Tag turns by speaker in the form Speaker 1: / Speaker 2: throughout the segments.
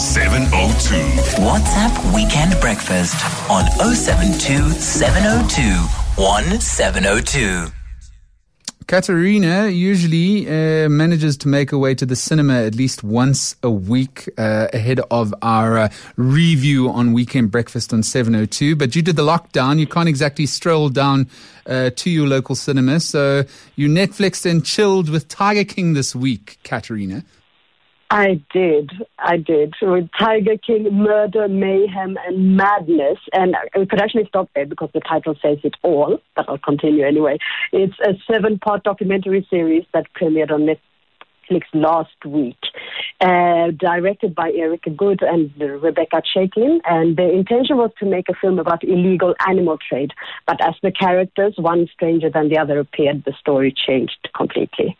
Speaker 1: 702.
Speaker 2: WhatsApp Weekend Breakfast on 072 702 1702.
Speaker 3: Katerina usually manages to make her way to the cinema at least once a week ahead of our review on Weekend Breakfast on 702. But due to the lockdown, you can't exactly stroll down to your local cinema. So you Netflixed and chilled with Tiger King this week, Katerina.
Speaker 4: I did. With Tiger King, Murder, Mayhem, and Madness. And we could actually stop there because the title says it all, but I'll continue anyway. It's a 7-part documentary series that premiered on Netflix last week, directed by Erica Good and Rebecca Chaiklin. And the intention was to make a film about illegal animal trade. But as the characters, one stranger than the other, appeared, the story changed completely.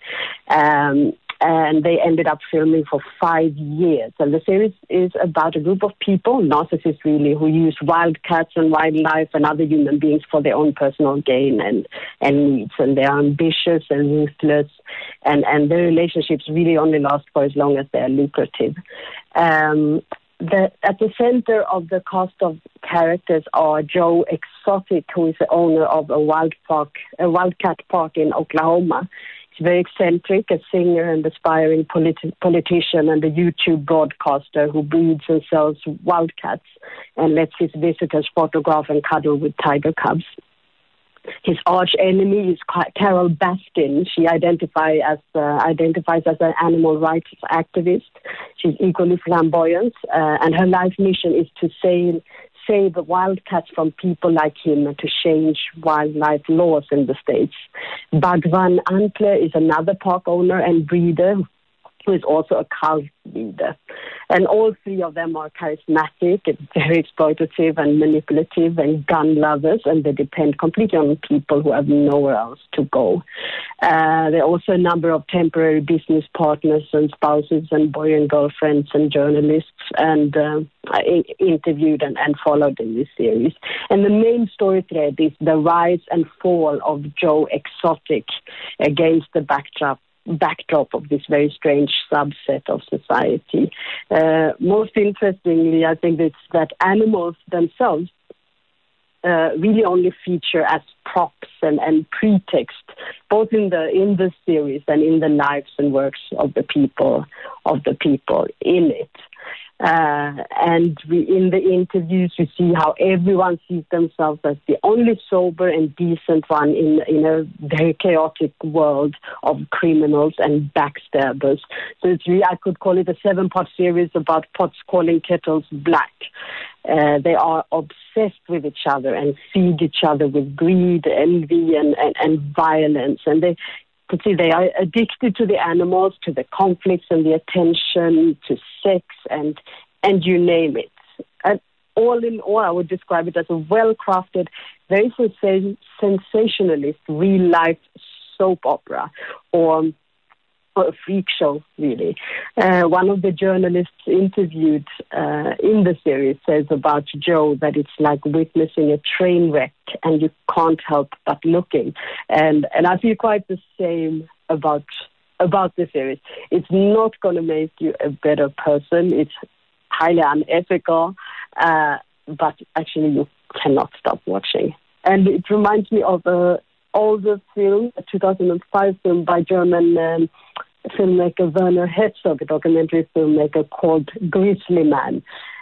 Speaker 4: And they ended up filming for 5 years. And the series is about a group of people, narcissists really, who use wildcats and wildlife and other human beings for their own personal gain and needs. And they are ambitious and ruthless, and their relationships really only last for as long as they are lucrative. At the center of the cast of characters are Joe Exotic, who is the owner of a wildcat park in Oklahoma. He's very eccentric, a singer and aspiring politician, and a YouTube broadcaster who breeds and sells wildcats and lets his visitors photograph and cuddle with tiger cubs. His arch enemy is Carol Baskin. She identifies as an animal rights activist. She's equally flamboyant, and her life mission is to save the wildcats from people like him and to change wildlife laws in the States. Bhagwan Antler is another park owner and breeder who is also a cult leader. And all three of them are charismatic and very exploitative and manipulative and gun lovers, and they depend completely on people who have nowhere else to go. There are also a number of temporary business partners and spouses and boy and girlfriends and journalists and interviewed and followed in this series. And the main story thread is the rise and fall of Joe Exotic against the backdrop of this very strange subset of society. Most interestingly, I think it's that animals themselves really only feature as props and pretext, both in the series and in the lives and works of the people in it. And in the interviews, we see how everyone sees themselves as the only sober and decent one in a very chaotic world of criminals and backstabbers. So it's really, I could call it a 7-part series about pots calling kettles black. They are obsessed with each other and feed each other with greed, envy, and violence. And they are addicted to the animals, to the conflicts and the attention, to sex, and you name it. And all in all, I would describe it as a well-crafted, very sensationalist, real-life soap opera, or a freak show, really. One of the journalists interviewed in the series says about Joe that it's like witnessing a train wreck and you can't help but looking. And I feel quite the same about the series. It's not going to make you a better person. It's highly unethical, but actually you cannot stop watching. And it reminds me of older film, a 2005 film by German filmmaker Werner Herzog, a documentary filmmaker called Grizzly Man,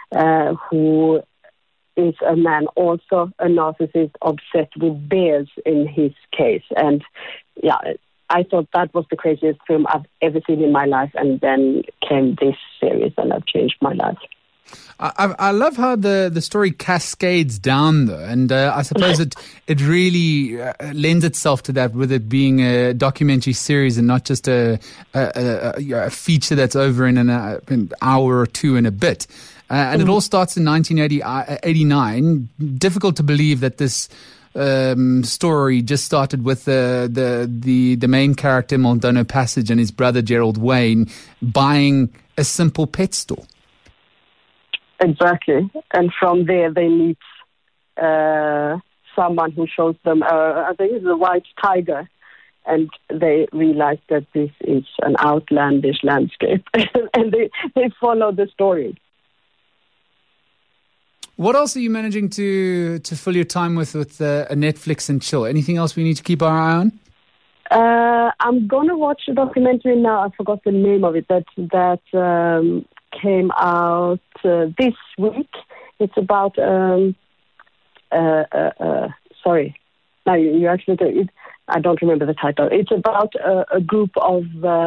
Speaker 4: who is a man also a narcissist obsessed with bears in his case. And yeah, I thought that was the craziest film I've ever seen in my life, and then came this series and I've changed my life.
Speaker 3: I love how the story cascades down, though, and I suppose it really lends itself to that, with it being a documentary series and not just a feature that's over in an hour or two and a bit. And it all starts in 1989. Difficult to believe that this story just started with the main character Maldonado Passage and his brother Gerald Wayne buying a simple pet store.
Speaker 4: Exactly. And from there they meet someone who shows them, I think it's a white tiger, and they realize that this is an outlandish landscape. And they follow the story.
Speaker 3: What else are you managing to fill your time with a Netflix and chill? Anything else we need to keep our eye on?
Speaker 4: I'm going to watch a documentary now. I forgot the name of it. That came out this week. It's about sorry. No, you actually do it. I don't remember the title. It's about a group of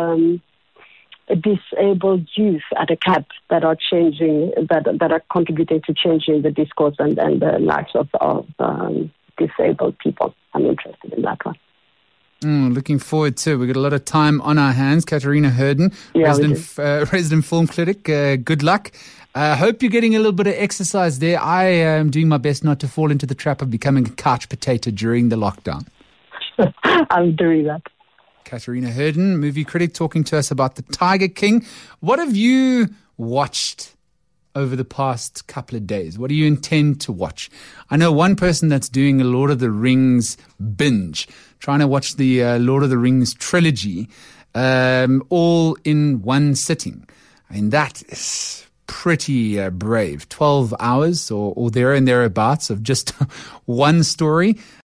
Speaker 4: disabled youth at a camp that are changing, that are contributing to changing the discourse and the lives of disabled people. I'm interested in that one.
Speaker 3: Looking forward to it. We've got a lot of time on our hands. Katarina Herden, resident film critic. Good luck. I hope you're getting a little bit of exercise there. I am doing my best not to fall into the trap of becoming a couch potato during the lockdown.
Speaker 4: I'm doing that.
Speaker 3: Katarina Herden, movie critic, talking to us about The Tiger King. What have you watched over the past couple of days? What do you intend to watch? I know one person that's doing a Lord of the Rings binge, trying to watch the Lord of the Rings trilogy all in one sitting. I mean, that is pretty brave. 12 hours or there and thereabouts of just one story.